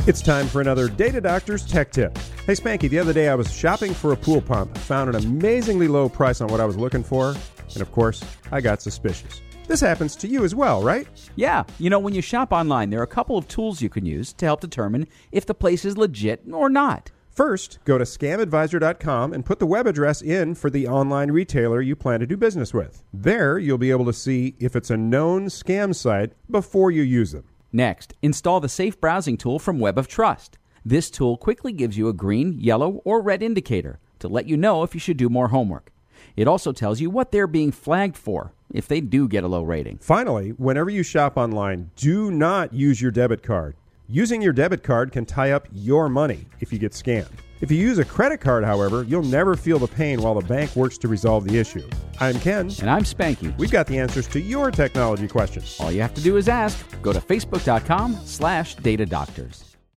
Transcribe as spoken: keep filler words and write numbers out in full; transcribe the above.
It's time for another Data Doctor's Tech Tip. Hey Spanky, the other day I was shopping for a pool pump, found an amazingly low price on what I was looking for, and of course, I got suspicious. This happens to you as well, right? Yeah. You know, when you shop online, there are a couple of tools you can use to help determine if the place is legit or not. First, go to scam advisor dot com and put the web address in for the online retailer you plan to do business with. There, you'll be able to see if it's a known scam site before you use them. Next, install the Safe Browsing tool from Web of Trust. This tool quickly gives you a green, yellow, or red indicator to let you know if you should do more homework. It also tells you what they're being flagged for if they do get a low rating. Finally, whenever you shop online, do not use your debit card. Using your debit card can tie up your money if you get scammed. If you use a credit card, however, you'll never feel the pain while the bank works to resolve the issue. I'm Ken. And I'm Spanky. We've got the answers to your technology questions. All you have to do is ask. Go to facebook dot com slash data doctors.